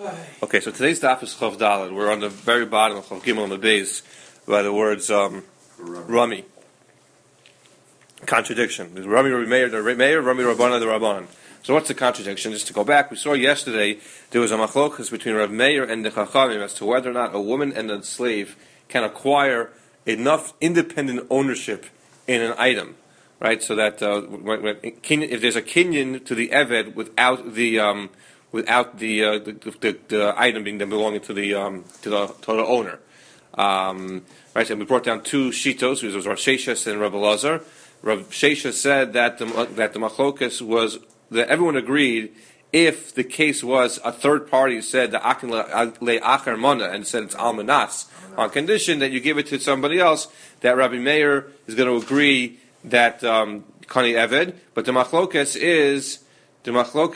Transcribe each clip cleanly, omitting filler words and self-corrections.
Okay, so today's daf is Chav Daled. We're on the very bottom of Chav Gimel on the base by the words Rami. Contradiction. There's Rami Meir, the Meir, Rami Rabbana, the Rabbanan. So what's the contradiction? Just to go back, we saw yesterday there was a machlokas between Rav Meir and the Chachamim as to whether or not a woman and a slave can acquire enough independent ownership in an item, right? So that if there's a kinyan to the eved without the item being belonging to the owner, right? And we brought down two shitos. It was Rav Sheshes and Rav Elazar. Rav Sheshes said that the machlokas was that everyone agreed if the case was a third party said the akin le acher mana and said it's almanas on condition that you give it to somebody else, that Rabbi Meir is going to agree that kani eved, but the machlokas is everyone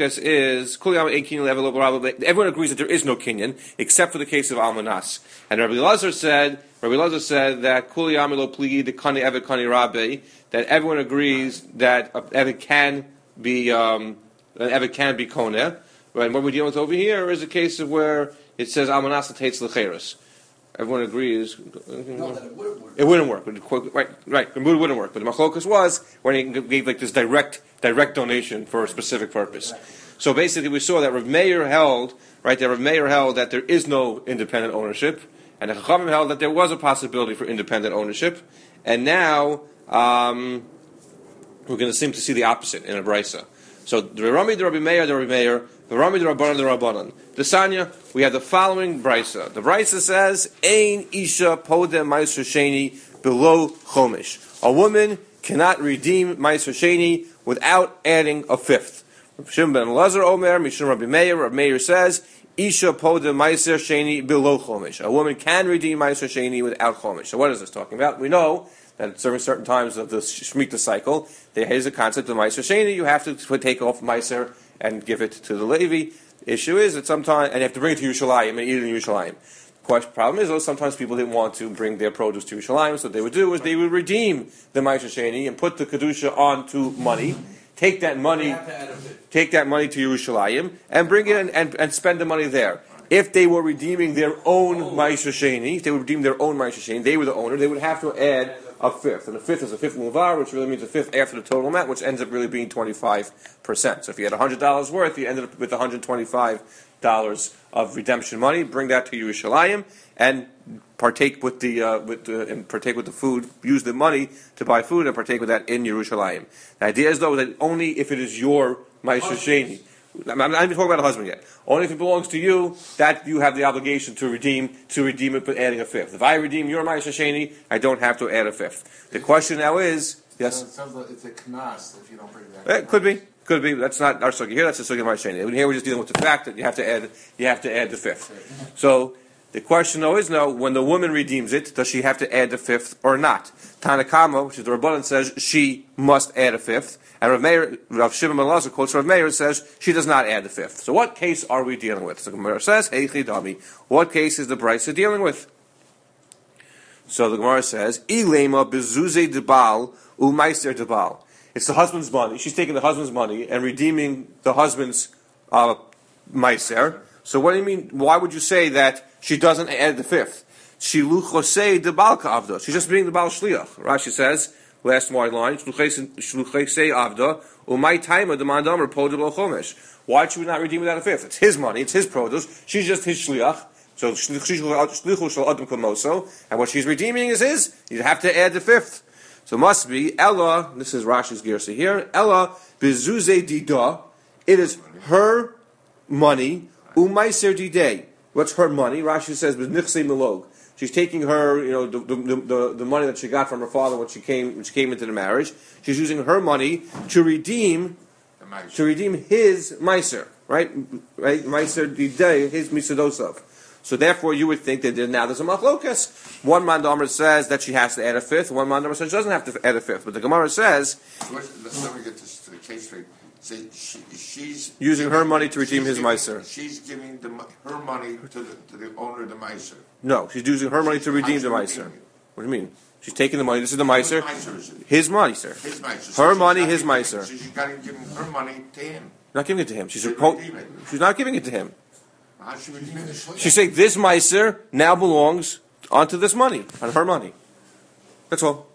agrees that there is no kinyan except for the case of almanas. And Rabbi Elazar said that kuli amilo pligi the kani eved kani rabbi, that everyone agrees that eved can be koneh. Right? And what we're dealing with over here is a case of where it says almanas tates lecheres. Everyone agrees. No, that it wouldn't work. Right. It wouldn't work. But the machlokas was when he gave like this direct donation for a specific purpose. Right. So basically, we saw that Rav Meir held that there is no independent ownership, and the Chachamim held that there was a possibility for independent ownership. And now we're going to seem to see the opposite in a brisa. So the Rami, the Rabbi Meir, the Rami, the Rabbanan, the Rabbanan. The Sanya, we have the following brisa. The brisa says, Ein isha podem ma'aser sheni below chomish. A woman cannot redeem ma'aser sheni without adding a fifth. Shimon ben Elazar Omer, Mishum Rabbi Meir. Rabbi Meir says, Isha podem ma'aser sheni below chomish. A woman can redeem ma'aser sheni without chomish. So what is this talking about? We know that at certain times of the Shemitah cycle, there is a concept of Meiser Sheni. You have to take off Meiser and give it to the Levi. The issue is that sometimes, and you have to bring it to Yerushalayim and eat it in Yerushalayim. The problem is, though, sometimes people didn't want to bring their produce to Yerushalayim, so what they would do is they would redeem the Meiser Sheni and put the Kedusha onto money, take that money to Yerushalayim, and bring it and spend the money there. If they were redeeming their own Meiser Sheni, they were the owner, they would have to add a fifth. And a fifth is a fifth muvar, which really means a fifth after the total amount, which ends up really being 25%. So if you had $100 worth, you ended up with $125 of redemption money. Bring that to Yerushalayim and partake with the food. Use the money to buy food and partake with that in Yerushalayim. The idea is though that only if it is your Meiser Sheni. I'm not even talking about a husband yet. Only if it belongs to you, that you have the obligation to redeem it by adding a fifth. If I redeem your Ma'aser Sheni, I don't have to add a fifth. The question now is, yes? So it sounds like it's a knas if you don't bring that. It could be. That's not our sugi here. That's the sugi of Ma'aser Sheni. Here we're just dealing with the fact that you have to add the fifth. So the question though is now, when the woman redeems it, does she have to add the fifth or not? Tanakama, which is the Rabbanan, says she must add a fifth. And Rav Shimon ben Elazar quotes Rav Meir, says she does not add the fifth. So what case are we dealing with? So the Gemara says, Heichi Dami. What case is the brisa dealing with? So the Gemara says, Ilema bezuze debal umeister debal. It's the husband's money. She's taking the husband's money and redeeming the husband's meiser. So what do you mean? Why would you say that she doesn't add the fifth? Shiluchosei debal ka'avda. She's just being the bal shliach. Rashi says, last wide line, Shluchosei avda umay taima demandam repodel chomesh. Why should we not redeem without a fifth? It's his money. It's his produce. She's just his shliach. So shlichu shel adam kamoso, and what she's redeeming is his. You have to add the fifth. So it must be Ella. This is Rashi's girsa here. Ella bezuze dida. It is her money. Umaiser didei. What's her money? Rashi says b'nichsei milog. She's taking her, the money that she got from her father when she came into the marriage. She's using her money to redeem his meiser, right? Meiser didei, his misadosav. So therefore, you would think that now there's a machlokas. One mandomer says that she has to add a fifth. One mandomer says she doesn't have to add a fifth. But the Gemara says, let me get this to the case straight. So she's using her money to redeem his meiser. She's giving her money to the owner of the meiser. No, she's using her money to redeem the meiser. What do you mean? She's taking the money. This is the meiser. His money, sir. His meiser. Her money, his meiser. So she's got to give her money to him. Not giving it to him. She's not giving it to him. How should we do this? She's saying this Meiser now belongs onto this money, on her money. That's all.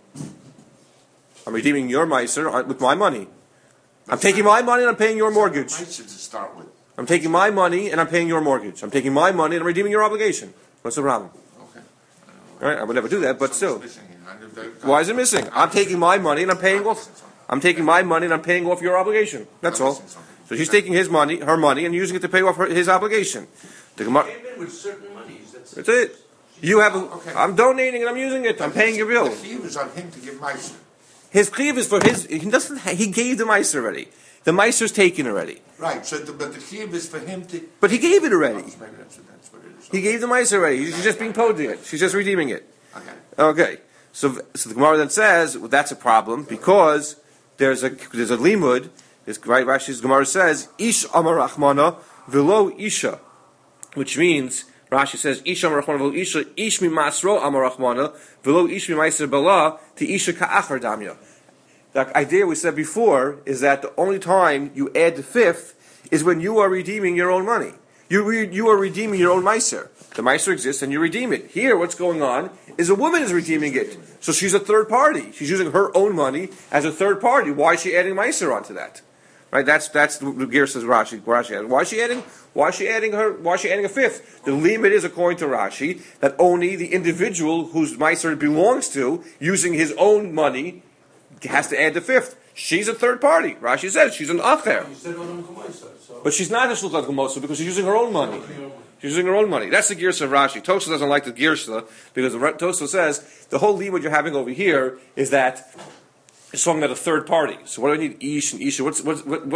I'm redeeming your Meiser with my money. I'm taking my money and I'm paying your mortgage. Meiser to start with. I'm taking my money and I'm paying your mortgage. I'm taking my money and I'm redeeming your obligation. What's the problem? Okay. All right, I would never do that, but still. Missing here. Why is it missing? I'm taking my money and I'm paying off. I'm taking my money and I'm paying off your obligation. That's all. So she's taking his money, her money, and using it to pay off his obligation. The Gemara. Came in with certain monies. That's it. You have. Okay. I'm donating and I'm using it. I'm paying your bill. The chiyuv is on him to give Meiser. His chiyuv is for his. He doesn't. He gave the meiser already. The meiser's taken already. Right. So, but the chiyuv is for him to. But he gave it already. Maybe that's what it is. He gave the meiser already. She's just being paid it. She's just redeeming it. Okay. Okay. So the Gemara then says well, that's a problem because there's a limud. This right Rashi's Gemara says ish amar rachmana velo isha, which means Rashi says ish amar rachmana velo isha ish mi masro amar rachmana velo ish mi meiser bala to isha ka'achar damya. The idea we said before is that the only time you add the fifth is when you are redeeming your own money. You are redeeming your own meiser. The meiser exists and you redeem it. Here, what's going on is a woman is redeeming it. So she's a third party. She's using her own money as a third party. Why is she adding meiser onto that? Right? That's the gear says Rashi. Why is she adding? Why is she adding a fifth? The limit is, according to Rashi, that only the individual whose meiser belongs to, using his own money, has to add the fifth. She's a third party. Rashi says she's an acher. You said Odom Kumaisa, so. But she's not a shluchat kumosa because she's using her own money. She's using her own money. That's the girsa of Rashi. Tosha doesn't like the girsa because Tosha says the whole limud you're having over here is that it's talking about a third party. So what do I need? Ish and Isha. What's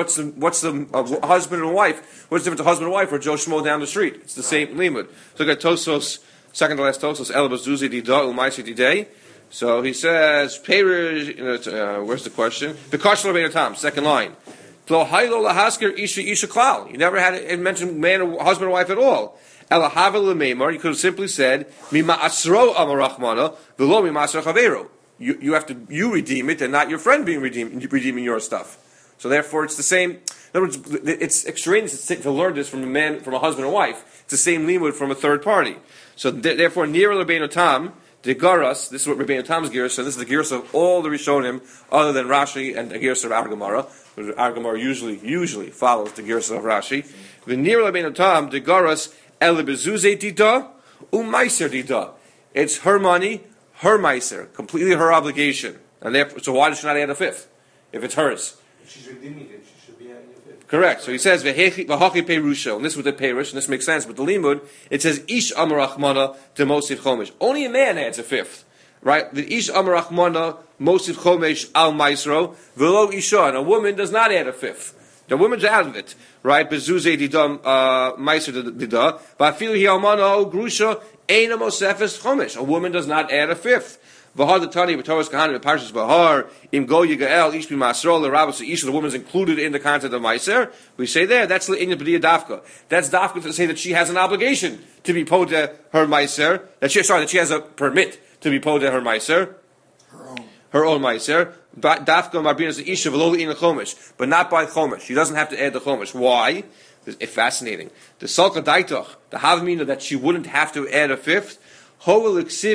the husband and wife? What's the difference of husband and wife or Joe Schmo down the street? It's the same limud. So look at Tosos, second to last Tosos, Elabazuzi dida umaisi didei. So he says, where's the question? The Kashla Rabbeinu Tam, second line. You never had it mentioned man or husband or wife at all. You could have simply said, you redeem it and not your friend redeeming your stuff. So therefore it's the same. In other words, it's extraneous to learn this from a husband or wife. It's the same limud from a third party. So therefore, near Rabbeinu Tam, the Garas, this is what Rabbeinu Tam's Girs, and this is the Girs of all the Rishonim, other than Rashi and the Girs of Ar Gemara. Ar Gemara usually follows the Girs of Rashi. The near Rabbeinu Tam, the Garas, Elibezuze dida, Meiser dida. It's her money, her Meiser, completely her obligation. And therefore, so why does she not add a fifth? If it's hers. If she's redeeming it, she should be adding a fifth. Correct. So he says, V'hachi perusha, and this was the perush, and this makes sense, but the limud, it says, Ish amar rachmana to mosif chomesh. Only a man adds a fifth. Right? The Ish amar rachmana mosif chomesh al maisro, v'lo isha, and a woman does not add a fifth. The woman's out of it. Right? Bezuze didam meiser dida, v'afilu hi almana grusha, eina mosefes chomesh. A woman does not add a fifth. V'har the Tani b'Torah's Kahanim Parshas V'har im go yigael ish b'masro l'rabos ish. The woman's included in the content of Meiser. We say there that's l'inyan b'diya dafka. That's dafka to say that she has an obligation to be poda her Meiser. That she has a permit to be poda her Meiser. Her own Meiser. Dafka marbinas isha v'lo l'in chomesh, but not by chomesh. She doesn't have to add the chomesh. Why? It's fascinating. The salka daitoch, the havmina that she wouldn't have to add a fifth. It says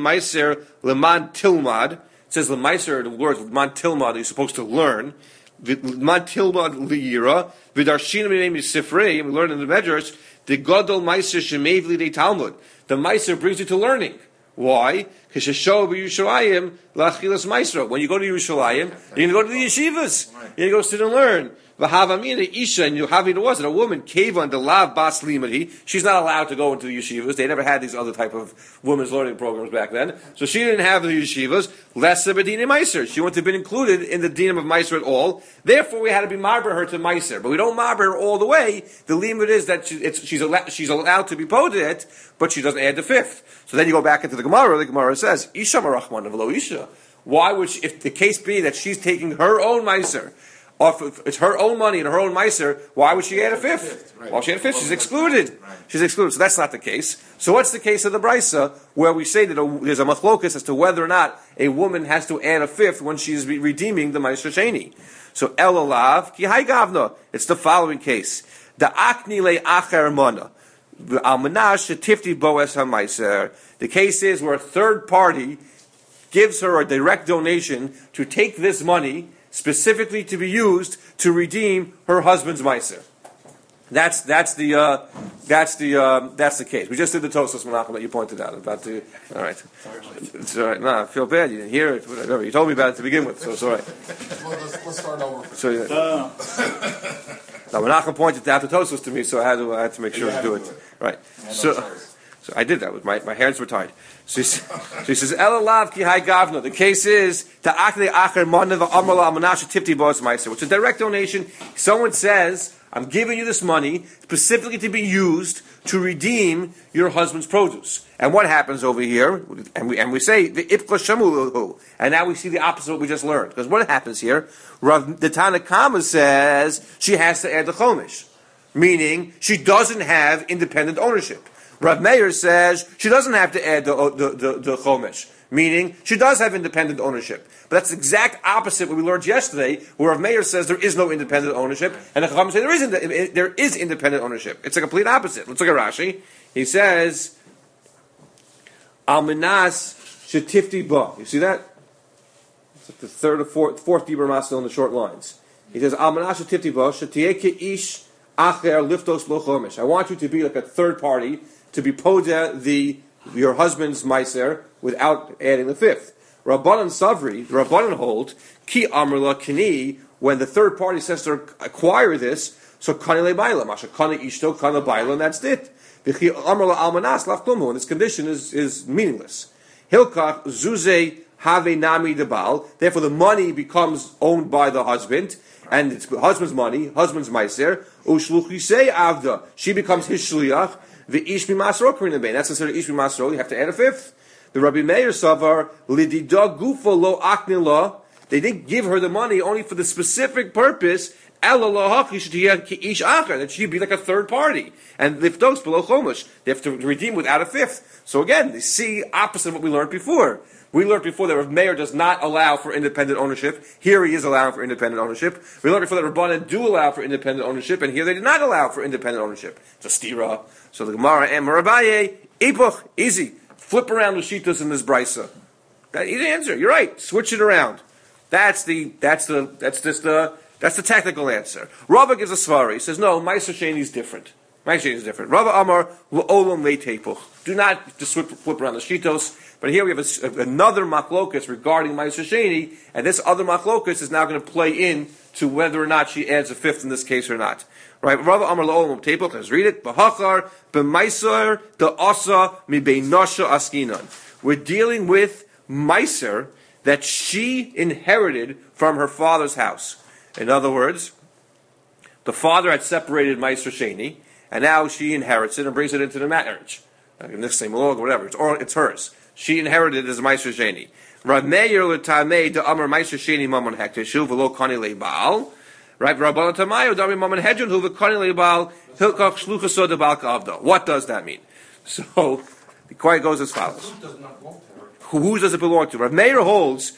lemaiser, the words leman tilmad, you're supposed to learn. Leman tilmad liyira, v'darshinim name sifrei, and we learn in the Medrash, the gadol meiser shemevli de Talmud. The meiser brings you to learning. Why? Because Yerushalayim lachilas meiser. When you go to Yerushalayim, you're going to go to the yeshivas. You're going to go sit and learn. V'havamina isha, and you having was it a woman kevan the lav bas limadi. She's not allowed to go into the yeshivas. They never had these other type of women's learning programs back then, so she didn't have the yeshivas. Less of a dinim meiser. She wouldn't have been included in the dinim of meiser at all. Therefore, we had to be marber her to meiser, but we don't marber her all the way. The limit is that she's allowed to be poded, but she doesn't add the fifth. So then you go back into the Gemara. The Gemara says isha marachman v'lo isha. Why would she, if the case be that she's taking her own meiser? It's her own money and her own meiser. Why would she add a fifth? Right. Why would she add a fifth? She's excluded. Right. She's excluded. So that's not the case. So what's the case of the brisa where we say that there's a machlokus as to whether or not a woman has to add a fifth when she's redeeming the meiser sheni? So elolav ki hai gavna. It's the following case: the akni le acher mana. The case is where a third party gives her a direct donation to take this money specifically to be used to redeem her husband's meiser. That's the case. We just did the Tosfos Menachem that you pointed out about the. All right, it's all right. No, I feel bad. You didn't hear it. Whatever. You told me about it to begin with, so it's all right. Well, let's start over. Now Menachem pointed out the Tosfos to me, so I had to make sure to do it. Right. So I did that. With my hands were tied. So he says, "Elalav ki hai gavna." The case is ta'akli acher manav amala amanasha tifti bos meiser, which is a direct donation. Someone says, "I'm giving you this money specifically to be used to redeem your husband's produce." And what happens over here? And we say the ipka shamulu, and now we see the opposite of what we just learned. Because what happens here? The Tana Kama says she has to add the chomish, meaning she doesn't have independent ownership. Rav Meir says she doesn't have to add the chomish, meaning she does have independent ownership. But that's the exact opposite what we learned yesterday, where Rav Meir says there is no independent ownership, and the Chacham say there is independent ownership. It's a complete opposite. Let's look at Rashi. He says, Al minas shetifti ba. You see that? It's like the third or fourth Dibur Masel in the short lines. He says, Al minas shetifti ba shetiyeh ke'ish acher liftos lo chomish. I want you to be like a third party, to be poda your husband's meiser without adding the fifth. Rabbanan Savri, the Rabbanan hold, ki amrla kini, when the third party says to acquire this, so kani le baila, masha kani ishto, kani baila, and that's it. V'chi amrla almanas laf klumu, and this condition is meaningless. Hilkach zuze have nami debal, therefore the money becomes owned by the husband, and it's the husband's money, husband's meiser, ushluchisei avda, she becomes his shliach, the ish b'masro karin bein, that's considered ish b'masro, you have to add a fifth. The Rabbi Meir Savar lidida gufa lo aknila. They didn't give her the money only for the specific purpose that she'd be like a third party and liftos below chomish. They have to redeem without a fifth. So again, they see opposite of what we learned before. We learned before that Rav Meir does not allow for independent ownership. Here he is allowing for independent ownership. We learned before that Rabbanan do allow for independent ownership, and here they did not allow for independent ownership. It's a stira. So the Gemara and Marabaye, Ipuch, easy. Flip around the shitas in this brisa. Easy answer. You're right. Switch it around. That's the technical answer. Rava gives a svari. He says no. Meiser Sheni is different. Meiser Sheni is different. Rava Amar Olam Leitepuch. Do not just flip around the shitos. But here we have another machlokas regarding Meiser Sheni, and this other machlokas is now going to play in to whether or not she adds a fifth in this case or not. Right, Rava Amar Olam Leitepuch. Let's read it. Bahachar b'Meiser the Asa mi beinosha askinan. We're dealing with Meiser that she inherited from her father's house. In other words, the father had separated Meiser Sheni, and now she inherits it and brings it into the marriage. In this same log or whatever, it's hers. She inherited it as Meiser Sheni. Rav Meir l'tamei de Amar Meiser Sheni mamon hekteshu v'lo kani leibal. Right, Rabbanan Tamayo dami mamon hedjun hu v'kani leibal hilkach shluchaso de balka avdo. What does that mean? So the quote goes as follows. Who does it belong to? Rav Meir holds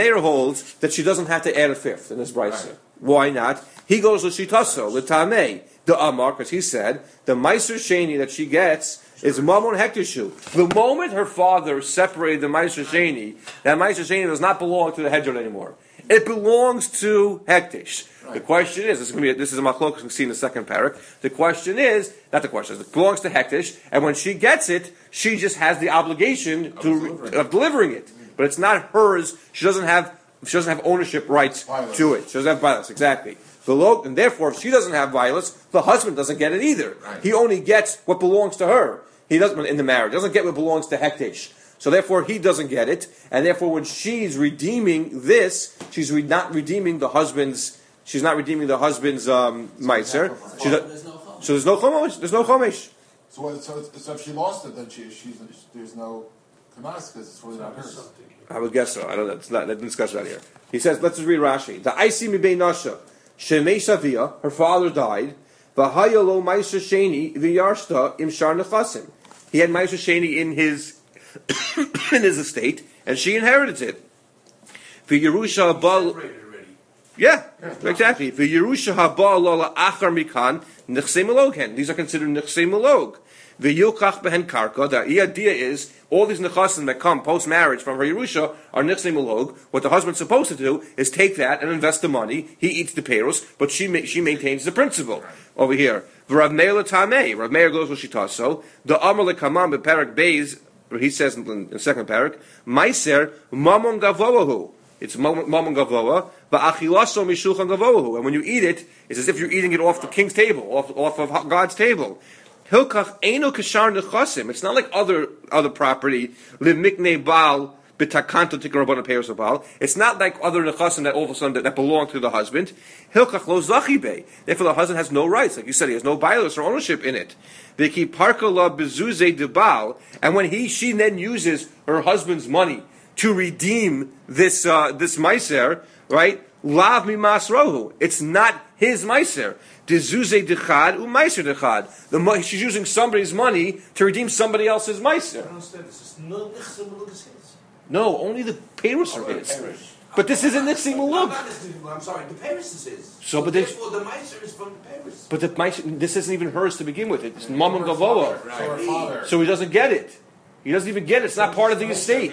that she doesn't have to add a fifth in this brisa. Right. Why not? He goes to shitaso l'tamei the Amar, because he said the Meiser Sheni that she gets is mamon hektishu. The moment her father separated the Meiser Sheni, that Meiser Sheni does not belong to the hedron anymore. It belongs to hektish. Right. The question is, this is a machlokes we see in the second parak. The question is, not the question, it belongs to hektish, and when she gets it, she just has the obligation of delivering it. But it's not hers. She doesn't have ownership rights to it. She doesn't have violence, exactly. And therefore, if she doesn't have violence, the husband doesn't get it either. Right. He only gets what belongs to her. He doesn't in the marriage. Doesn't get what belongs to hektish. So therefore, he doesn't get it. And therefore, when she's redeeming this, she's not redeeming the husband's. She's not redeeming the husband's meiser. So there's no chomesh. There's no chomesh. So if she lost it, then there's no kamas because it's really not hers. I would guess so. I don't know. Let's not discuss that here. He says, let's just read Rashi. The Aisi mi bein nasha shemei shavia. Her father died. V'hayalo meiser sheni v'yarshta im shar nechasim. He had meiser sheni in his estate, and she inherited it. V'yerusha bal. Yeah, exactly. V'yerusha haba lola achar mikan nechsei melog. These are considered nechsei melog. The yilkach behen karka. The idea is all these nechasim that come post marriage from her Yerusha are nichsei malog. What the husband's supposed to do is take that and invest the money. He eats the payros, but she maintains the principle over here. Rav Meir tamei. Rav Meir goes with shita. So the amar lekamam beperak beis. He says in the second parak, meiser mamon gavoahu. It's mamon gavoa, but achilaso mishulchan gavoahu. And when you eat it, it's as if you're eating it off the king's table, off of God's table. Hilkach eino kashar nechasim. It's not like other property. Liv miknei baal b'takanto tikarabon peiros baal. It's not like other nechasim that all of a sudden that belong to the husband. Hilkach lo zachi bei. Therefore, the husband has no rights. Like you said, he has no bias or ownership in it. V'ki parka la bezuze de baal. And when she then uses her husband's money to redeem this meiser, right? Lav mi masrohu. It's not his meiser. Dezuze dechad umeiser dechad. She's using somebody's money to redeem somebody else's meiser. I don't understand this. It's no nichsei malug is his. No, only the payros are his. But this isn't nichsei malug. I'm sorry, the Paris is his. So, but therefore the Meiser is from the Paris. But the meiser, this isn't even hers to begin with. It's mamon gavoa. So her father. So he doesn't get it. He doesn't even get it. It's not part of the estate.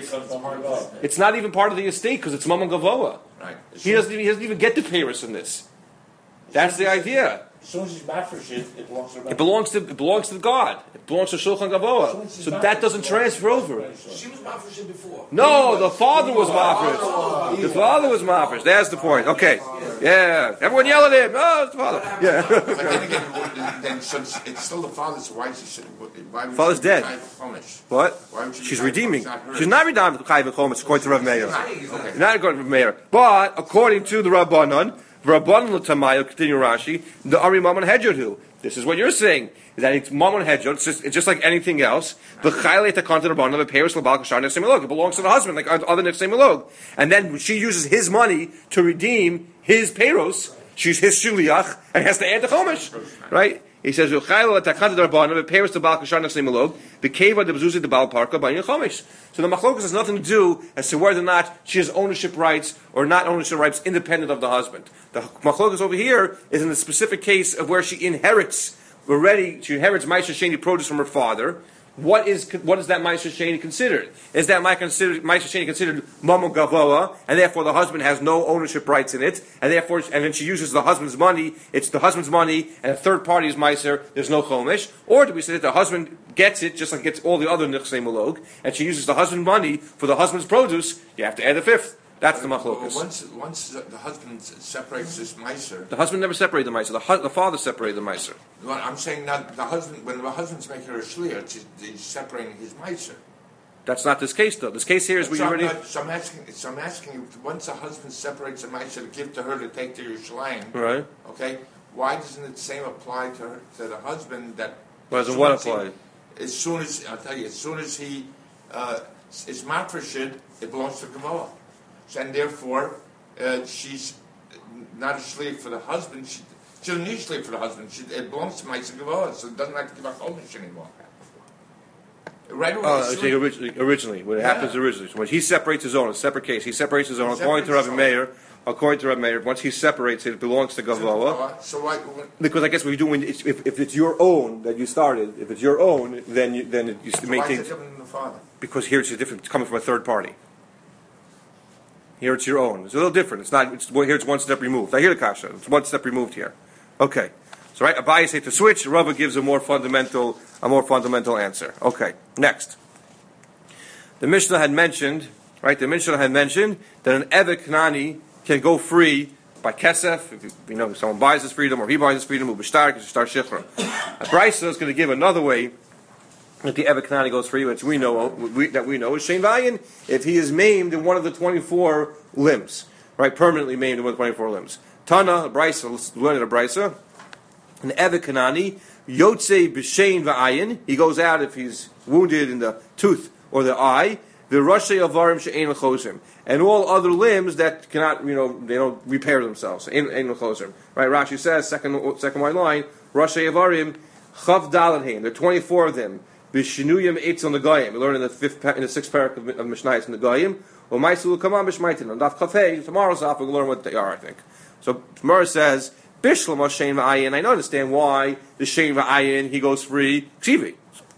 It's not even part of the estate because it's mamon gavoa. Right. He doesn't even get the payros in this. That's the idea. As soon as he's mafresh, it belongs to It belongs to God. It belongs to Shulchan Gavoa. So that doesn't transfer over. She was mafresh before. No, the father was mafresh. The father was mafresh. That's the point. Okay. Yeah. Everyone yell at him. Oh, it's the father. Yeah. But then again, then since it's still the father's, why would Father's she dead. be Chumash? What? Why would she be She's Chumash? redeeming. It's not hers. She's not redeeming Chayv Chometz according to Rav Meir. Okay. Not according to Rav Meir. But according to the Rabbanon, Rabbanon l'tamayel, continue Rashi, the Ari Mammon Hedjadu. This is what you're saying. Is that it's Mammon Hedjad, it's just like anything else. The Chayle Takanta Rabbanon, the Peiros Labal Kashar Nefsei Melog. It belongs to the husband, like other Nefsei Melog. And then she uses his money to redeem his Peiros. She's his Shuliach, and has to add the Chomesh. Right? He says, the Chayle Takanta Rabbanon, the Peiros Labal Kashar Nefsei Melog, the Keva, the Bezuzi, the Baal Parka, by Chomesh. So the Machlokas has nothing to do as to whether or not she has ownership rights or not ownership rights independent of the husband. The Machlokas over here is in the specific case of where she inherits Ma'aser Sheni produce from her father. What is that Ma'aser Sheni considered? Is that Ma'aser Sheni considered Mamon Gavoa, and therefore the husband has no ownership rights in it, and then she uses the husband's money, it's the husband's money, and a third party's Ma'aser, there's no Chomesh? Or do we say that the husband gets it just like gets all the other Nichsei Malog, and she uses the husband's money for the husband's produce, you have to add a fifth. That's the machlokas. Once the husband separates this meiser, The husband never separated the meiser. The father separated the meiser. well, I'm saying that the husband, when the husband's making her a shliach, he's separating his meiser. That's not this case, though. This case here is we already. So I'm asking you, once the husband separates the meiser to give to her to take to Yerushalayim, Right. okay, why doesn't the same apply to the husband that? Why doesn't what apply? As soon as he is mafresh, it belongs to Gavoa. And therefore, she's not a shliach for the husband. She doesn't need a shliach for the husband. It belongs to Ma'aser Gavoa, so it doesn't have to give a chomesh anymore. Right away. Originally, what happens originally, so when he separates his own, a separate case, he separates his own. According to Rabbi Meir, once he separates it, belongs to Gavoa. So why? Because I guess what you do if it's your own that you started, if it's your own, then you Why is maintain. it different than the father? Because here it's different. It's coming from a third party. Here it's your own. It's a little different. It's not. Here it's one step removed. I hear the kasha. It's one step removed here. Okay. So right, Abaye says to switch. Rava gives a more fundamental answer. Okay. Next, the Mishnah had mentioned. Right, the Mishnah had mentioned that an Eved Knani can go free by kesef. If someone buys his freedom or he buys his freedom, ubishtar shichra. A Brisa is going to give another way that the Eved Knani goes free, which we know is Shein Vayin, if he is maimed in one of the 24 limbs, right, permanently maimed in one of the 24 limbs. Tana, Brisa, let's learn a Brisa. An Eved Knani, Yotze b'Shein Vayin, he goes out if he's wounded in the tooth or the eye. The Rashi Avarim She'ein L'Chosim, and all other limbs that cannot, they don't repair themselves. Ein L'Chosim. Right? Rashi says, second white line, Rashi Avarim Chav Dalad Haim. There are 24 of them. B'Shinuyim Eitz on the Goyim. We learn in the sixth parak of Mishnayos in the Goyim. Or Ma'aser come on B'Shmaitin. On Daf Kafei, tomorrow's off, we'll learn what they are, I think. So Gemara says, Bishlam Shein V'ayin. I don't understand why the Shein V'ayin he goes free. Ksivi.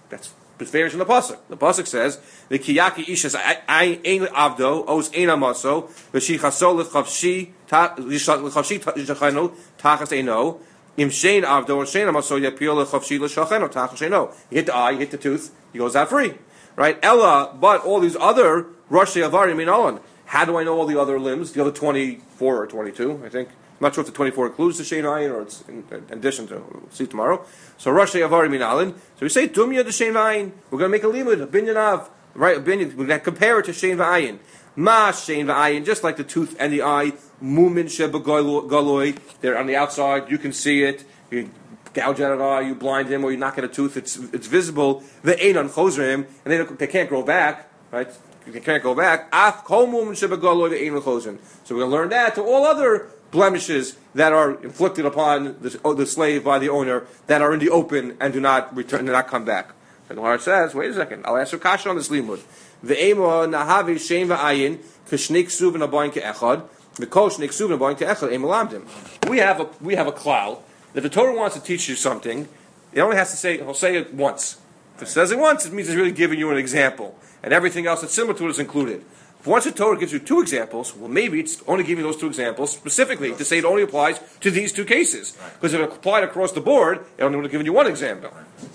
That's varies in the pasuk. The pasuk says the kiyaki ishas ein avdo os ein amaso v'shichasol lechavshi lechavshi tachas eino im shein avdo or shein amaso yapil lechavshi l'shacheno tachas eino. You hit the eye, you hit the tooth, he goes out free, right? Ella, but all these other rashi avarim minalan. How do I know all the other limbs? The other 24 or 22, I think. I'm not sure if the 24 includes the shein ayin or it's in addition to. We'll see tomorrow. So rashi avarim minalan. So we say dumya the shein ayin. We're going to make a limud, a binyan av, right? A binyan. We're going to compare it to shein v'ayin. Ma shein v'ayin, just like the tooth and the eye. Mumin shebagoloi. They're on the outside. You can see it. You gouge out an eye. You blind him, or you knock at a tooth. It's visible. The einon chozrim, and they can't grow back, right? You can't go back. Af kol mumin shebagoloi the einon chozrim. So we're going to learn that to all other blemishes that are inflicted upon the slave by the owner that are in the open and do not return, do not come back. And the Gemara says, wait a second, I'll ask you a kasha on this limud. Ve'ema nahavi shein va'ayin k'shnik suv v'nabayin ke'echad v'kol shnik suv v'nabayin ke'echad ema lamdim. We have a klal that the Torah wants to teach you something. It only has to say, he'll say it once. If it says it once, it means it's really giving you an example, and everything else that's similar to it is included. Once the Torah gives you two examples, well, maybe it's only giving you those two examples specifically to say it only applies to these two cases. Because if it applied across the board, it only would have given you one example.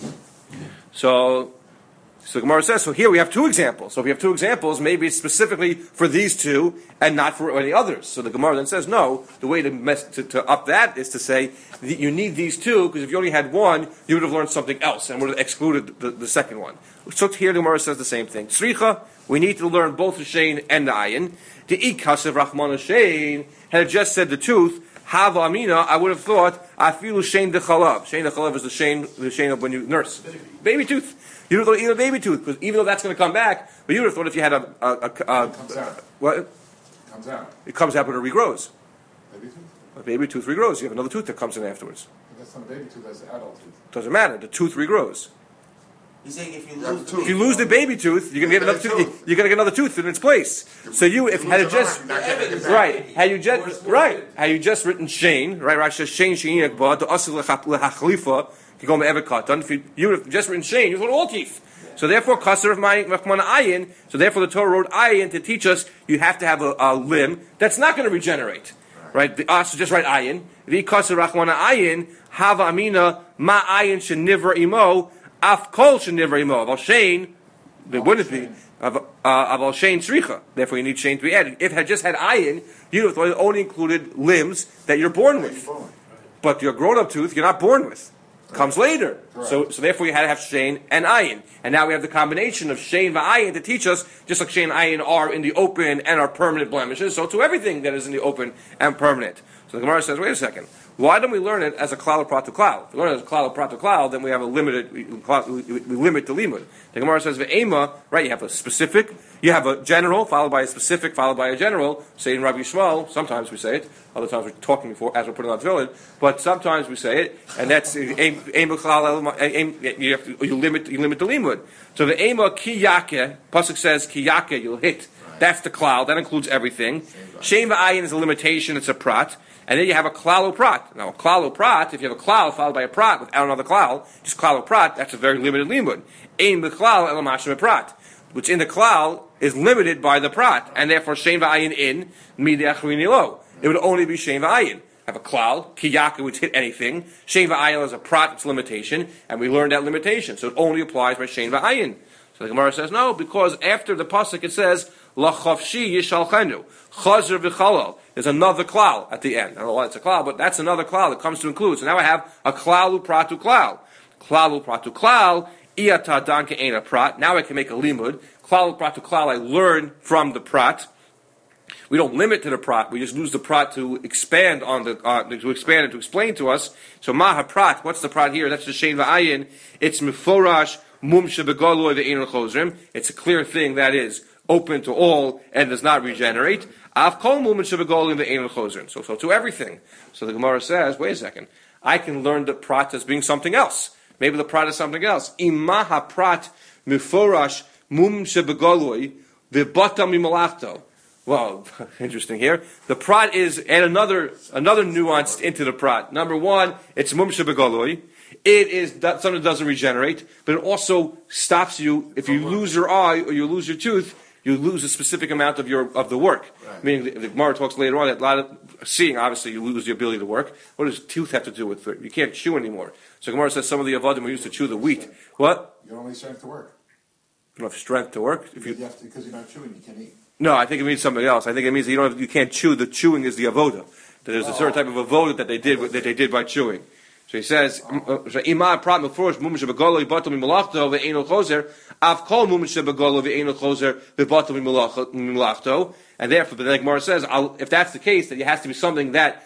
So the Gemara says, so here we have two examples. So if we have two examples, maybe it's specifically for these two and not for any others. So the Gemara then says, no, the way to up that is to say that you need these two, because if you only had one, you would have learned something else and would have excluded the second one. So here the Gemara says the same thing. Tzricha, we need to learn both the shein and the ayin. The ikasev rachmana shein, had it just said the tooth, hava amina, I would have thought, afilu shein de chalav. Shein de chalav is the shein of when you nurse. Baby tooth. You would have thought eat a baby tooth, because even though that's going to come back, but you would have thought if you had it comes out. What? It comes out. It comes out, but it regrows. Baby tooth? A baby tooth regrows. You have another tooth that comes in afterwards. But that's not a baby tooth, that's an adult tooth. Doesn't matter. The tooth regrows. He's saying if you lose the baby tooth, you're gonna get another tooth. You're gonna get another tooth in its place. So had you just written shein, right? Rashi shein shein yakba to asil lehachlifa. You go me'evet katan. If you would have just written shein, you would have all teeth. So therefore, kasser of machmana ayin. So therefore, the Torah wrote ayin to teach us you have to have a limb that's not going to regenerate, right? So just write ayin. The kasser rachmana ayin hava amina ma ayin shenivra imo. Af kol shenivra imo. Aval shein, there wouldn't be. Aval shein tzricha. Therefore, you need shein to be added. If it had just had ayin, you would have thought it only included limbs that you're born with. But your grown-up tooth, you're not born with. Comes later. So therefore, you had to have shein and ayin. And now we have the combination of shein v'ayin to teach us, just like shein and ayin are in the open and are permanent blemishes, so to everything that is in the open and permanent. So the Gemara says, wait a second. Why don't we learn it as a klal prat to klal? If we learn it as a klal prat to klal, then we have we limit the limud. The Gemara says ve'ema, right? You have a specific, you have a general followed by a specific followed by a general. Say in Rabbi Yishmael, sometimes we say it. Other times we're talking before as we're putting on tefillin, but sometimes we say it, and that's you limit the limud. So the ema kiyake, pasuk says kiyake, you'll hit. That's the klal. That includes everything. Shein v'ayin is a limitation. It's a prat. And then you have a klal prat. Now, a klal prat, if you have a klal followed by a prat without another klal, just klal prat, that's a very limited limud. Ein b'klal elamashim prat, which in the klal is limited by the prat, and therefore shein v'ayin in midei achrini lo. It would only be shein v'ayin. Have a klal, kiyaka, which hit anything. Shein v'ayin is a prat, it's limitation, and we learned that limitation, so it only applies by shein v'ayin. So the Gemara says no, because after the pasuk it says lachavshi yishalchenu chazer v'chalal. There's another klal at the end. I don't know why it's a klal, but that's another klal that comes to include. So now I have a klalu pratu klal. Klalu pratu klal, iyata danke ein a prat. Now I can make a limud. Klalu pratu klal I learn from the prat. We don't limit to the prat. We just use the prat to expand on the to expand and to explain to us. So maha prat. What's the prat here? That's the shein v'ayin. It's miforash mum shebegoloi ve'ein chozrim. It's a clear thing that is open to all and does not regenerate. Av kol mumen shebegolim ve'ein chozrim. So to everything. So the Gemara says, wait a second. I can learn the prat as being something else. Maybe the prat is something else. Imaha prat miforash mum shebegoloi ve'bata mimalachto. Well, interesting here. The prat is, and another nuance into the prat. Number one, it's mum shebegoloi. it is something that doesn't regenerate, but it also stops you if you lose your eye or you lose your tooth. You lose a specific amount of the work. Right. Meaning, the Gemara talks later on that a lot of seeing, obviously, you lose the ability to work. What does tooth have to do with it? You can't chew anymore. So Gemara says some of the avodim were used to chew the wheat. What? You don't have strength to work. You don't have strength to work. If you have to, because you're not chewing, you can't eat. no, I think it means something else. I think it means that you can't chew. The chewing is the avoda. That there's a certain type of avoda that they did by chewing. So he says, "Ima prat mefrosh mum shebegolo yibatel mimalachto ve'eno chozer av kol mum shebegolo ve'eno chozer ve'batel mimalachto." And therefore, but then Gemara says, if that's the case, then it has to be something that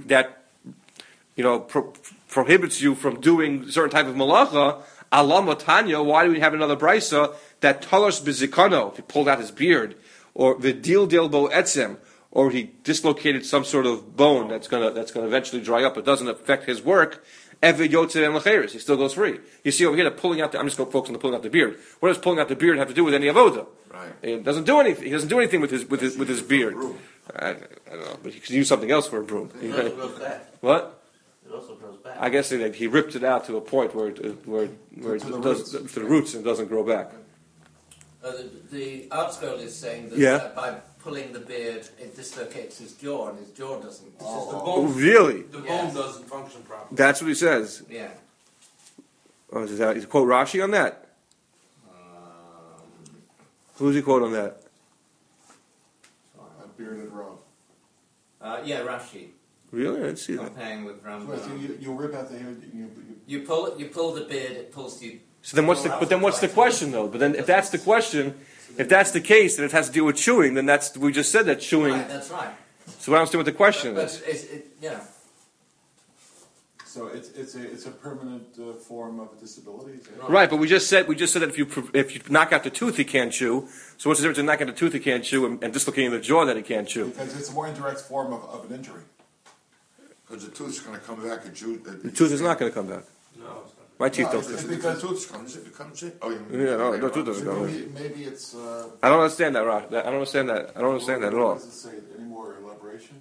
prohibits you from doing certain type of malacha. Alam Tanya. Why do we have another brisa that talos bezikano? If he pulled out his beard, or v'dil del bo etzem, or he dislocated some sort of bone that's gonna eventually dry up, it doesn't affect his work. Every yotzer and lecheres, he still goes free. You see over here that pulling out. I'm just going to focus on the pulling out the beard. What does pulling out the beard have to do with any avoda? Right. It doesn't do anything. He doesn't do anything with his beard. I don't know, but he could use something else for a broom. It also grows back. What? It also grows back. I guess he ripped it out to a point where it does to the roots and doesn't grow back. The art scroll is saying that by pulling the beard, it dislocates his jaw, and his jaw doesn't. It says the Oh, bone, really? The bone Yes. doesn't function properly. That's what he says. yeah. Oh, is that? Is he quote Rashi on that? Who's he quote on that? A bearded robe. Yeah, Rashi. Really? I didn't see that. Comparing with So Rambam. you rip out the hair. You pull the beard, it pulls you. So then what's the question though? But then if that's the question, if that's the case, then it has to do with chewing. Then we just said that chewing. Right, that's right. So what else do with the question But is? So it's a permanent form of a disability. Right, but we just said that if you knock out the tooth, he can't chew. So what's the difference in knocking out the tooth, he can't chew, and dislocating the jaw that he can't chew? Because it's a more indirect form of an injury. Because the tooth's going to come back and chew. The tooth is not going to come back. No, it's not. My teeth don't. it's- Because the tooth comes in. Oh, Yeah, no, tooth doesn't come in. Maybe it's. I don't understand that, Rock. I don't understand that. I don't understand that at all. What does it say? Any more elaboration?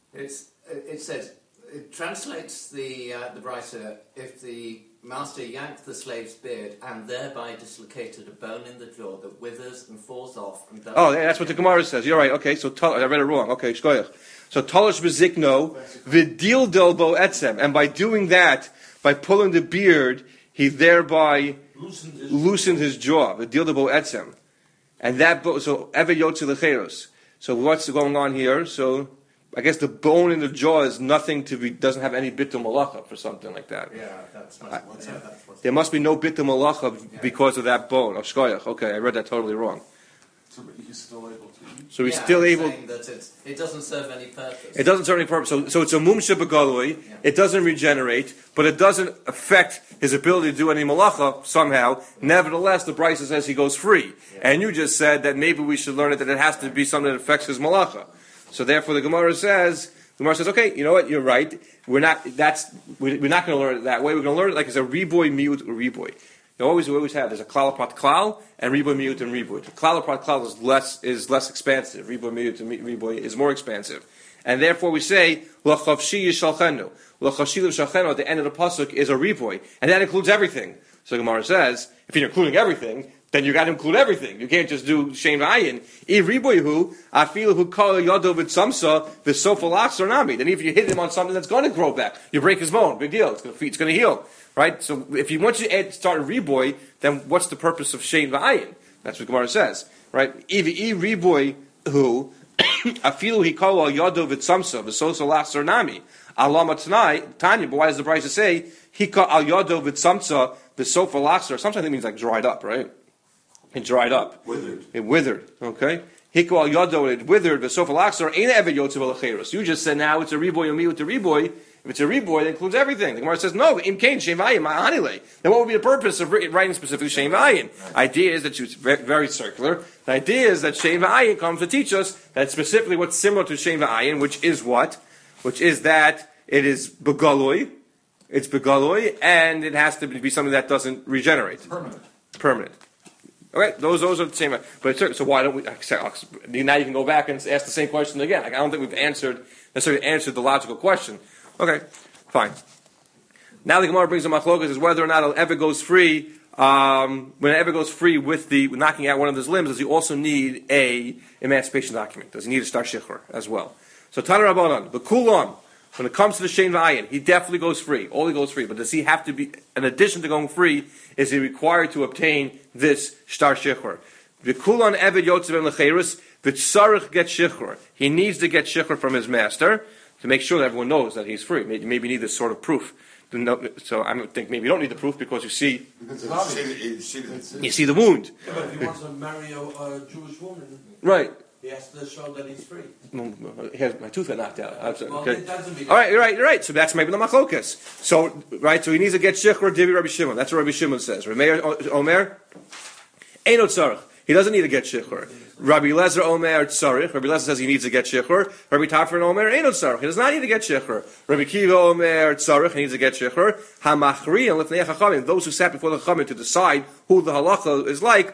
It says it translates the brisa if the master yanked the slave's beard and thereby dislocated a bone in the jaw that withers and falls off and doesn't. Oh, yeah, that's what the Gemara says. You're right. Okay, so I read it wrong. Okay, shkoyach. So talish bezikno v'dil delbo etzem, and by doing that, by pulling the beard, he thereby loosened his jaw. V'dil delbo etzem, and that so ever yotze lecheros. So what's going on here? So I guess the bone in the jaw is nothing doesn't have any bitul malacha for something like that. Yeah, that's what's There must be no bitul malacha because of that bone of shkoyach. Okay, I read that totally wrong. So he's still able to eat. So he's still able. saying that it doesn't serve any purpose. It doesn't serve any purpose. So it's a mumsha begaloi. It doesn't regenerate, but it doesn't affect his ability to do any malacha somehow. Nevertheless, the Brisa says he goes free. And you just said that maybe we should learn it that it has to be something that affects his malacha. So therefore, the Gemara says, okay, you know what? You're right. We're not going to learn it that way. We're going to learn it like it's a riboy miut or riboy. We always have. There's a klal prat klal and riboy miut and riboy. The klal prat klal is less expansive. Riboy miut and riboy is more expansive, and therefore we say lachavshi yishalchenu. Lachavshi yishalchenu at the end of the pasuk is a riboy, and that includes everything. So Gemara says, if you're including everything, then you got to include everything. You can't just do shein v'ayin. I riboyhu afilu hu kol yado v'tzamsa v'sofalax or nami. Then if you hit him on something that's going to grow back, you break his bone. Big deal. It's going to heal. Right? So if you want to start a riboy, then what's the purpose of shein v'ayin? That's what Gemara says. Right? I riboy hu afilu hi kol yado v'tzamsa v'sofalax or nami. Alama Tanya, but why does the Brisa say hika al yado v'tzamsa v'sofalax or sometimes it means like dried up, right? It dried up. Withered. It withered. Okay. Hiku al yado, it withered. V'sof al-aksar ain't ever yotzev al-acheros. You just said now it's a riboy and me with the riboy. If it's a riboy, it includes everything. The Gemara says no. Im kain shein v'ayin ma'anile. Then what would be the purpose of writing specifically shein v'ayin? Idea is that it's very circular. The idea is that shein v'ayin comes to teach us that specifically what's similar to shein v'ayin, which is what, which is that it is begaloi. It's begaloi, and it has to be something that doesn't regenerate. Permanent. Okay, those are the same. But so why don't we? Now you can go back and ask the same question again. I don't think we've necessarily answered the logical question. Okay, fine. Now the Gemara brings a machlokas is whether or not an Eved goes free. When an Eved goes free with the knocking out one of his limbs, does he also need a emancipation document? Does he need a star shichur as well? So Tana Rabbanan, the Kulon, when it comes to the Shein V'ayin, he definitely goes free. All he goes free. But does he have to be, in addition to going free, is he required to obtain this star shichur? The Kulon Eved Yotzev Ben Lecheirus, the Tzarech get shichur. He needs to get shichur from his master to make sure that everyone knows that he's free. Maybe you need this sort of proof. So I think maybe you don't need the proof because you see the wound. Yeah, but if he wants to marry a Jewish woman, right? He has to show that he's free. My tooth got knocked out. Well, okay. it doesn't mean All right, you're right. So that's maybe the machlokas. So he needs to get shichur divi Rabbi Shimon. That's what Rabbi Shimon says. Rabbi Omer, Eino tzarich. He doesn't need to get shichur. Rabbi Lezer Omer tzarich. Rabbi Lezer says he needs to get shichur. Rabbi Tarfon Omer Eino tzarich. He does not need to get shichur. Rabbi Kiva Omer tzarich. He needs to get shichur. Hamachri and lifnei chachamim. Those who sat before the chachamim to decide who the halacha is like.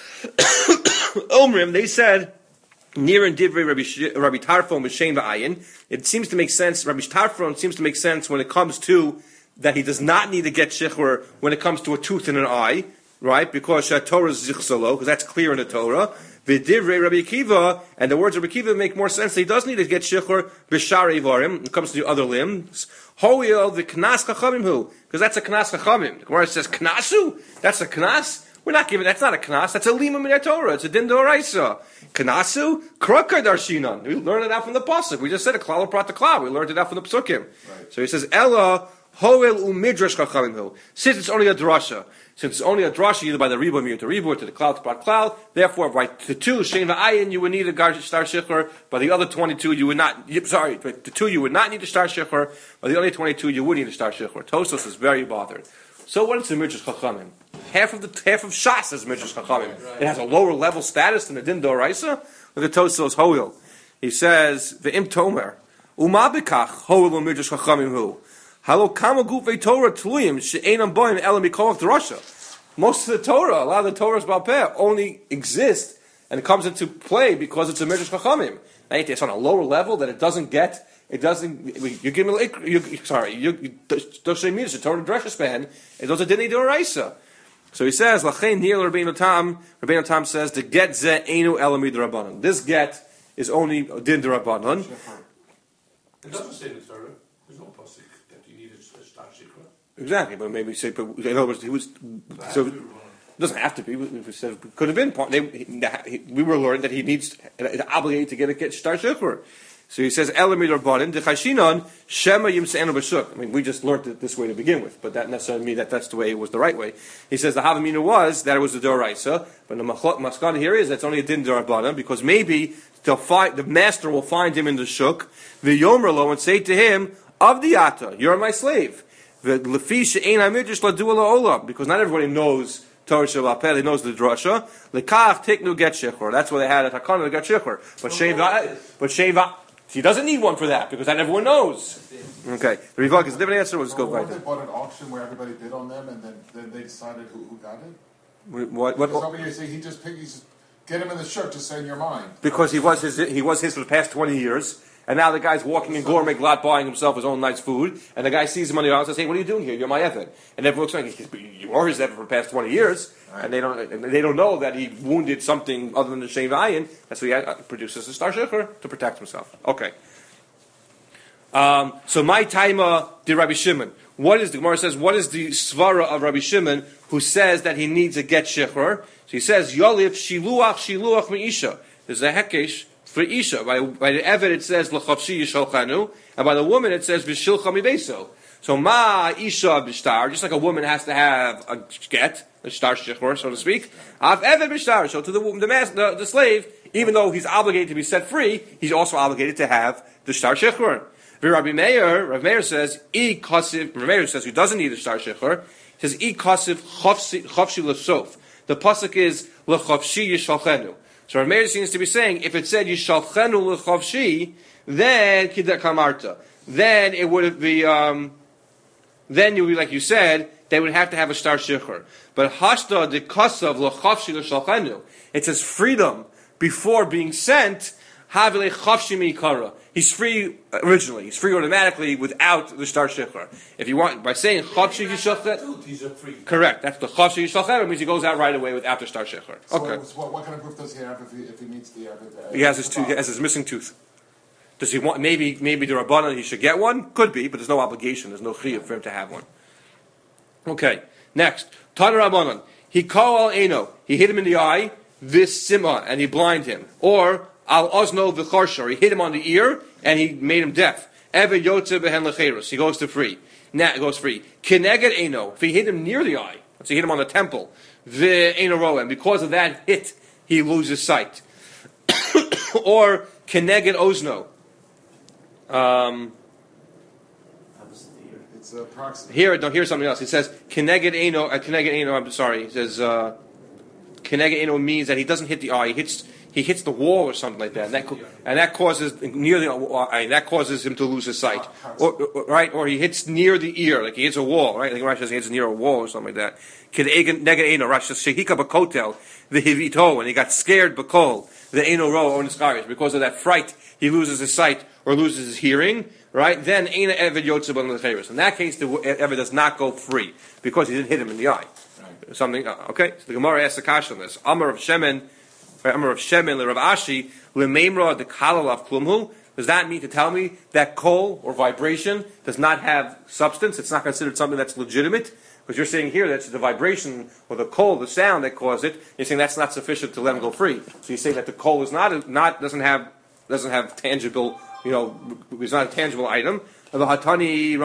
Omrim, they said. Near and divrei Rabbi Tarfon M'shein V'ayin. It seems to make sense. Rabbi Tarfon seems to make sense when it comes to that he does not need to get shichur when it comes to a tooth and an eye, right? Because Torah is zichsalo, because that's clear in the Torah. V'divrei Rabbi Akiva, and the words of Rabbi Akiva make more sense. He does need to get shichur b'shar ivarim. When it comes to the other limbs, hoil the knas chachamim hu, because that's a knas chachamim. The Gemara says knasu. That's a knas. We're not giving. That's not a knas. That's a lima min Torah. It's a din d'oraisa. Knasu krakar darshinan. We learned it out from the pasuk. We just said a klal brought the klal. We learned it out from the psukim. Right. So he says Ella hoel umidrash chachamim hu. Since it's only a drasha, either by the ribur or to ribur to the klal to brought klal. Therefore, right to two shein v'ayin you would need a star shichur. By the other 22 you would not. Sorry, the two you would not need a star shichur. By the other 22 you would need a star shichur. Tosos is very bothered. So what is the midrash chachamim? Half of Shas is midrash chachamim. Right. It has a lower level status than the din d'oraisa. Look at Tosos hoil. He says ve'im tomer umabikach hoil midrash chachamim hu halo kama gufei Torah tluyim she'enam boim elam mikolach d'rasha. Most of the Torah, a lot of the Torah's Baal Peh only exist and it comes into play because it's a midrash chachamim. It's on a lower level that it doesn't get. It doesn't. You give me. You don't say midrash. The Torah drasha span. It doesn't dinei d'oraisa. So he says, "Lachein here Rabbeinu Tam." Rabbeinu Tam says, "The get ze enu elamid rabbanon." This get is only din rabbanon. It doesn't say in the Torah. There's no pasuk that you need a star shikra. Exactly, but maybe say. But in other words, he was. So it doesn't have to be. It could have been. We were learning that he needs obligated to get star shikra. So he says, Elamid Rabbanin, Dechashinon, Shema Yimse'enu B'Shuk. I mean, we just learned it this way to begin with, but that necessarily means that that's the way it was the right way. He says the Havamina was that it was the Doraisa, but the Maskana here is that's only a Din Rabbanan, because maybe the master will find him in the Shuk, the Yomerlo, and say to him, Avdiyata, you're my slave. The Lefi She'ein HaMidrash Ladu Olam, because not everybody knows Torah Shabbat Peh, they knows the drasha. Lekach Tiknu Get Shechor. That's where they had a Takana to get Shechor. But Sheva. He doesn't need one for that because that everyone knows. Okay, the Rivak is a different answer. We'll just go right. They bought an auction where everybody bid on them, and then they decided who got it. What? Somebody say he just get him in the shirt to say in your mind. Because he was his for the past 20 years, and now the guy's walking in gourmet glot buying himself his own nice food, and the guy sees him on the aisle and says, "Hey, what are you doing here? You're my Evid." And everyone looks like you are his Evid for the past 20 years, right. And they don't know that he wounded something other than the Shein V'ayin. That's why he produces a star shecher to protect himself. Okay. So my taima de Rabbi Shimon. What is the Gemara says? What is the svara of Rabbi Shimon who says that he needs a get shecher? So he says Yolif shiluach meisha. There's a hekesh for isha. By the Eved it says l'chavshi yisholchanu, and by the woman it says v'shilcha mibeso. So ma isha b'shtar, just like a woman has to have a get, a shtar shecher, so to speak. Av Eved b'shtar. So to the slave, even though he's obligated to be set free, he's also obligated to have the shtar shecher. Rav Meir says, Rav Meir says, who doesn't need a star shecher, he says, kasiv chofshi l'sof. The pasuk is, l'chofshi yishalchenu. So Rav Meir seems to be saying, if it said yishalchenu l'chofshi, then kidda kamarta. Then it would be, then you would be like you said, they would have to have a star shecher. But hashta de kasav l'chofshi l'shalchenu. It says freedom before being sent, havile chofshi mi'ikara. he's free originally. He's free automatically without the Shtar Shechar. If you want, by saying Chavshi Yishalchet, He's a free. correct. That's the Chavshi Yishalchet, means he goes out right away without the Shtar Shechar. Okay. So what kind of proof does he have if he meets the Eved? He has his tooth. He has his missing tooth. Does he want? Maybe the Rabbanan he should get one. Could be, but there's no obligation. There's no chiyuv for him to have one. Okay. Next, Tana Rabbanan. He called al eno. He hit him in the eye. This sima, and he blinded him. Or al ozno v'chorsha. He hit him on the ear and he made him deaf. Eved yotze behen lecherus. He goes to free. Now goes free. Keneged eno. If he hit him near the eye, let's say he hit him on the temple. The eno roa, and because of that hit, he loses sight. Or keneged ozno. It's approximate. Here's something else. He says, Keneged Eno, I'm sorry. He says, Keneged Eno means that he doesn't hit the eye, he hits the wall or something like that. And that causes that causes him to lose his sight. Or he hits near the ear, like he hits a wall, right? Like Rashi says he hits near a wall or something like that. Keneged Eno, Rashi says, Shehika Bakotel, the Hivito, and he got scared, Bakol, the Eno Ro, or Niskaris, because of that fright, he loses his sight or loses his hearing, right? Then Eina Eved Yotzeb on the Lecheres. In that case, the Eved does not go free because he didn't hit him in the eye. Right. Something. Okay. So the Gemara asks a question on this. Amar of Shemen le Rav Ashi lemeimra the kalal of klumhu. Does that mean to tell me that kol or vibration does not have substance? It's not considered something that's legitimate. Because you're saying here that's the vibration or the kol, the sound that caused it. You're saying that's not sufficient to let him go free. So you say that the kol is doesn't have tangible. It's not a tangible item. But we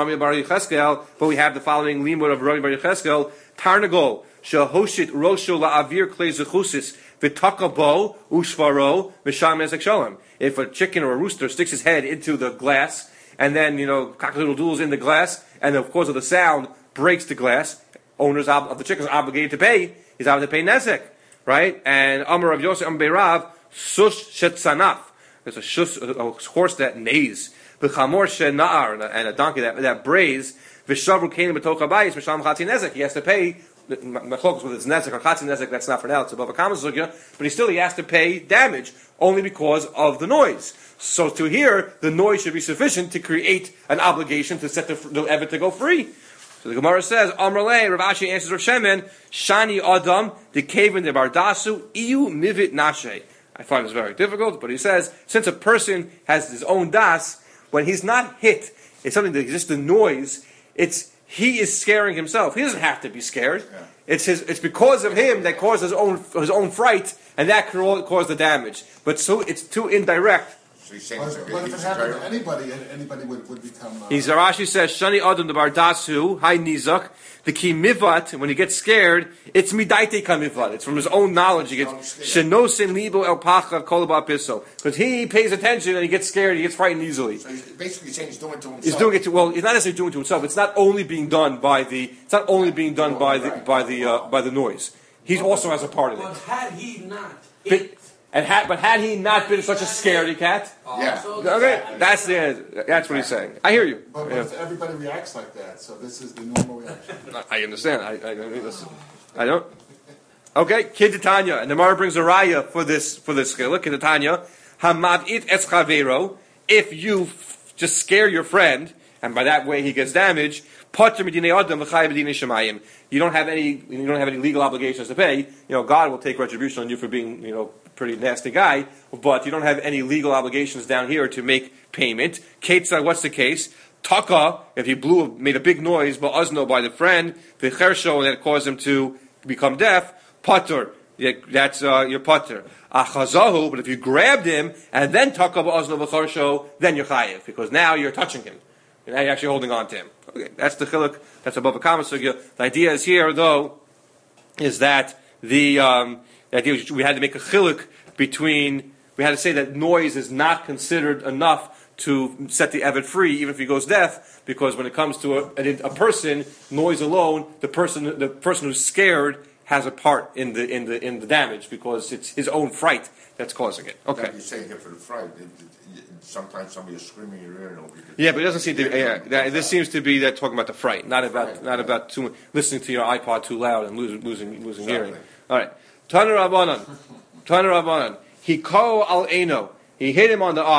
have the following limud of Rami Bar Yecheskel: Tarnagol shehoshit rosho la'avir klei zechusis v'takabo ushvaro v'sham ezek shalom. If a chicken or a rooster sticks his head into the glass and then cock-a-doodle-doodle's in the glass, and of course of the sound breaks the glass, owners of the chicken is obligated to pay. He's obligated to pay nezek, right? And Amar Rav Yosef Amar Beirav sush shetsanaf. There's a horse that neighs, v'chamor shenar, and a donkey that brays. V'shavru kenim b'toch habayis v'sham chatzin nezek. He has to pay. Machlokas with its nezek or chatzin nezek. That's not for now. It's above a kama sugya, but he has to pay damage only because of the noise. So to here, the noise should be sufficient to create an obligation to set the eved to go free. So the Gemara says, Amrle, Rav Ashi answers Rav Shemen, Shani Adam, the Kaven de Bardasu, Iu Mivit Nashe. I find this very difficult, but he says, since a person has his own das, when he's not hit, it's something that just the noise, he is scaring himself. He doesn't have to be scared. Yeah. It's because of him that caused his own fright, and that can cause the damage. But so it's too indirect. But if it happened to anybody would become... Rashi says, Shani Adam the Bardasu, Hai Nizak, the Ki Mivat, when he gets scared, it's Midaite Ka Mivat. It's from his own knowledge. He gets, Shenosin Libo El Pacha Kolaba Piso. Because he pays attention and he gets scared, he gets frightened easily. So he's basically saying he's doing it to himself. He's doing it he's not necessarily doing it to himself. It's not only being done by the noise. He also has a part of it. But had he not had he not been such a scaredy cat? Yeah. Okay, that's what he's saying. I hear you. But everybody reacts like that, so this is the normal reaction. I understand. I don't. Okay, Kid Titania, and the Gemara brings a raya for this chiluk. Kid Titania, hamavit eschavero. If you just scare your friend, and by that way he gets damaged, potter medinei adam v'chayav medinei shemayim. You don't have any legal obligations to pay. God will take retribution on you for being, pretty nasty guy, but you don't have any legal obligations down here to make payment. Ketzah, what's the case? Taka, if he made a big noise, but uzno by the friend, v'chersho, and that caused him to become deaf, pater, that's your pater. Achazahu, but if you grabbed him, and then taka ba'uzno v'chersho, then you're chayiv, because now you're touching him. Now you're actually holding on to him. Okay, that's the chiluk, that's above a kama sugya. The idea is here, though, is that the idea was we had to make a chiluk between, we had to say that noise is not considered enough to set the eved free, even if he goes deaf, because when it comes to a person, noise alone, the person who's scared has a part in the damage, because it's his own fright that's causing it. Okay. You're saying here for the fright. Sometimes somebody is screaming in your ear. Yeah, but it doesn't seem to. This seems to be that talking about the fright, not about listening to your iPod too loud and losing exactly. Hearing. All right, Tana Rabbanan. He ko al eno. He hit him on the eye.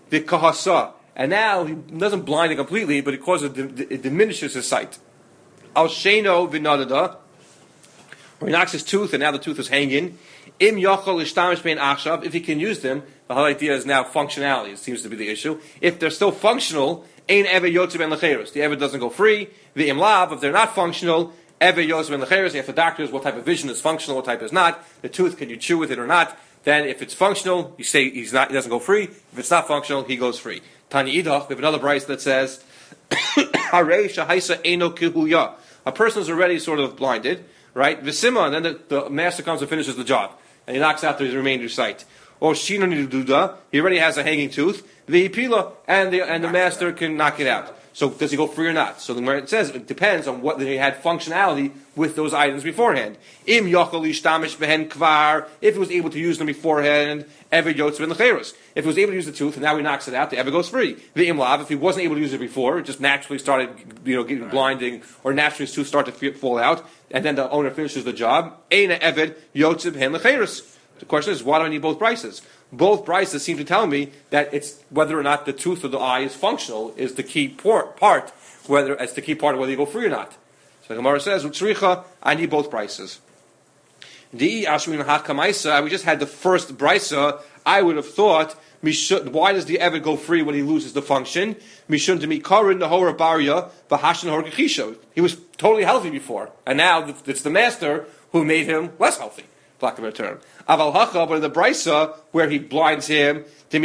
the kahasa, and now he doesn't blind it completely, but it diminishes his sight. Al sheno v'nadada, or he knocks his tooth, and now the tooth is hanging. Im yachol ishtamish bein achshav, if he can use them. The whole idea is now functionality. It seems to be the issue. If they're still functional, ein eved yotze ben lecheres. The eved doesn't go free. The imlav, if they're not functional, eved yotze ben lecheres. If the doctor is what type of vision is functional, what type is not. The tooth, can you chew with it or not? Then if it's functional, you say he doesn't go free. If it's not functional, he goes free. Tani idach, we have another brayso that says, Harei shahaisa eno kihuya. A person is already sort of blinded, right? Visima, and then the master comes and finishes the job, and he knocks out the remainder of sight. Or shino niduda, he already has a hanging tooth. The ipila, and the master can knock it out. So does he go free or not? So it says it depends on whether he had functionality with those items beforehand. Im yochel ishtamish behen kvar, if he was able to use them beforehand, eved yotze ben lecheres. If he was able to use the tooth and now he knocks it out, the eved goes free. The imlav, if he wasn't able to use it before, it just naturally started, getting blinding, or naturally his tooth started to fall out, and then the owner finishes the job. Eina eved yotze behen lecheres. The question is, why do I need both prices? Both prices seem to tell me that it's whether or not the tooth or the eye is functional is the key part, whether it's the key part of whether you go free or not. So the Gemara says, "Utzricha, I need both prices." We just had the first brisa. I would have thought, why does the eved go free when he loses the function? He was totally healthy before, and now it's the master who made him less healthy. Lack of a term. Aval hacha, but in the brisa where he blinds him, when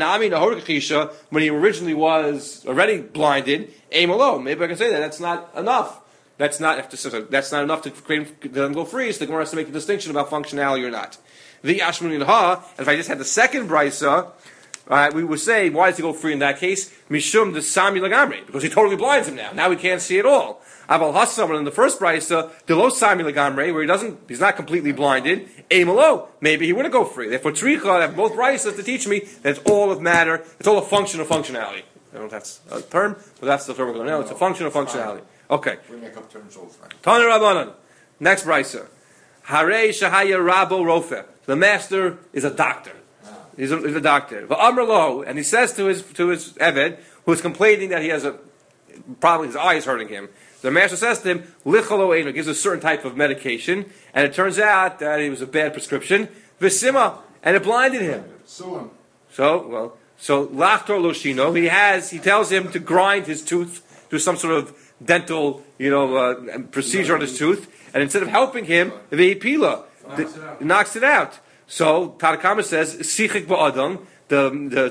he originally was already blinded, aimalo. Maybe I can say that that's not enough. That's not enough to let him go free. So the Gemara has to make the distinction about functionality or not. The ashmanin ha, and if I just had the second brisa, we would say, why does he go free in that case? Mishum the sami lagamri, because he totally blinds him now. Now he can't see at all. Aval hasa, but in the first brisa, the lo sami lagamri, where he's not completely blinded. Aimalo, maybe he wouldn't go free. Therefore, tricha, I have both brisas to teach me that it's all of matter. It's all a function of functionality. I don't know if that's a term, but that's the term we're going to know. It's a function of functionality. Okay. We make up terms all the time. Tana Rabbanan. Next brisa. Harei shahaya rabo rofe. The master is a doctor. He's a doctor. And he says to his eved, who is complaining that he has a problem, his eye is hurting him. The master says to him, Lichalo Eino, gives a certain type of medication, and it turns out that it was a bad prescription. Visima, and it blinded him. Sue him. So Lachtor Loshino, he tells him to grind his tooth, do some sort of dental, procedure on his tooth, and instead of helping him, the Ipila knocks it out. So Tanakama says, Sichik ba'adam, the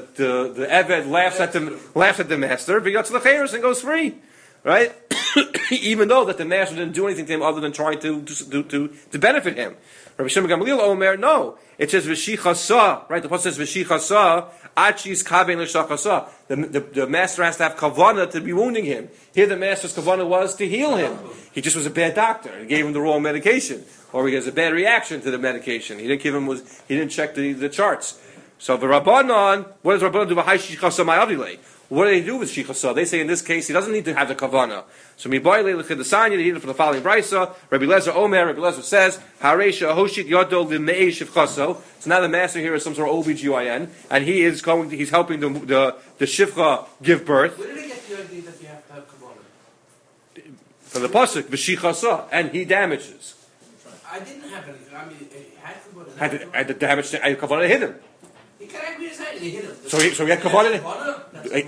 Eved laughs at the master, and goes free. Right? Even though that the master didn't do anything to him other than trying to benefit him. Rabbi Shimon Gamliel Omer, no. It says V'shichasa, right? The pasuk says V'shichasa, Achis kavein l'shachasa. The master has to have kavana to be wounding him. Here the master's kavana was to heal him. He just was a bad doctor. He gave him the wrong medication. Or he has a bad reaction to the medication. He didn't check the charts. So the Rabbanon, what does Rabbanon do? V'shichasa ma'avile. What do they do with shichasa? They say in this case he doesn't need to have the kavana. So miboyle l'chidasanya, they need it for the following brisa. Rabbi Lezer Omer, Rabbi Lezer says, Haresha hoshik yodo l'mei shivchaso. So now the master here is some sort of OBGYN, and he's helping the shivcha give birth. Where did he get the idea that you have to have kavana? From the pasuk v'shichasa, and he damages. I didn't have anything. I mean, he had kavana. Had the damage. Kavana to hit him. He can't agree his hand. He hit him. So he had kavana.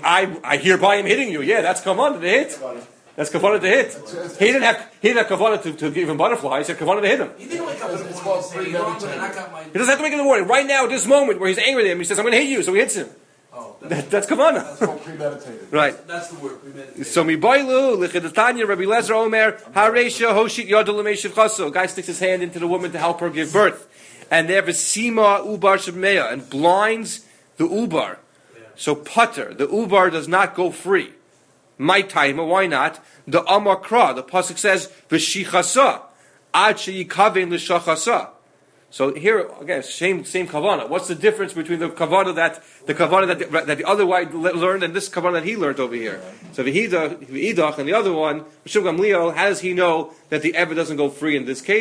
I hereby am hitting you. Yeah, that's kavana to hit. That's kavana to hit. He didn't have kavana to give him butterflies. He had kavana to hit him. He didn't wake up in the morning and say, "You're wrong, and I got my." He doesn't have to make it in the morning. Right now, at this moment where he's angry at him, he says, "I'm going to hit you," so he hits him. Oh, that's kavana. That's called premeditated. Right. That's the word premeditated. So miboilu l'chidatanya Rabbi Lezer Omer haresha hoshit yodel l'meishiv chaso. Guy sticks his hand into the woman to help her give birth, and there is sima ubar shebmeya and blinds the ubar. So putter, the ubar does not go free. My time, why not? The amakra, the pasuk says v'shichasa ad sheyikavein l'shachasa. So here again, same kavana. What's the difference between the kavana that the other guy learned and this kavana that he learned over here? So v'idach and the other one, Mishum Gamliel, how does he know that the eved doesn't go free in this case?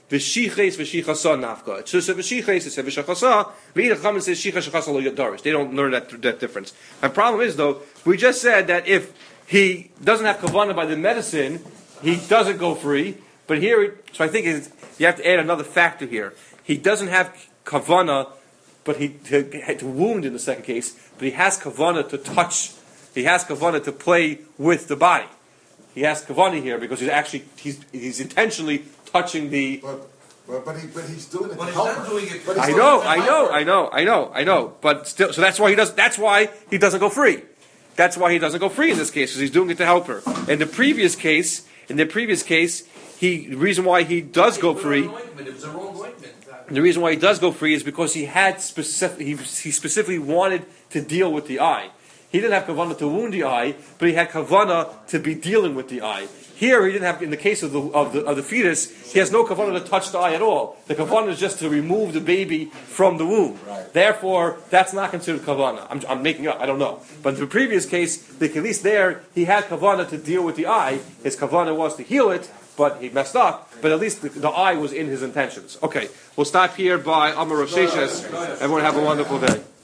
v'shiches v'shichasa nafka. It says v'shiches, it says v'shachasa. V'ida Chachamim says shicha shachasa lo yadarish. They don't learn that difference. My problem is though, we just said that if he doesn't have kavanah by the medicine, he doesn't go free. But here, so I think you have to add another factor here. He doesn't have kavanah, but he had to wound in the second case. But he has kavanah to touch. He has kavanah to play with the body. He has kavanah here because he's intentionally touching the. But he's doing it Well, to he's help not her. doing it. But he's I doing know, it to I help her. know. But still, so that's why he does. That's why he doesn't go free. That's why he doesn't go free in this case, because he's doing it to help her. In the previous case, the reason why he does go free. It was a wrong ointment. The reason why he does go free is because he specifically wanted to deal with the eye. He didn't have kavanah to wound the eye, but he had kavanah to be dealing with the eye. Here, he didn't have. In the case of the fetus, he has no kavanah to touch the eye at all. The kavanah is just to remove the baby from the womb. Right. Therefore, that's not considered kavanah. I'm making up. I don't know. But in the previous case, at least there he had kavanah to deal with the eye. His kavanah was to heal it, but he messed up. But at least the eye was in his intentions. Okay, we'll stop here by Amar Rosh Hashanah. Everyone have a wonderful day.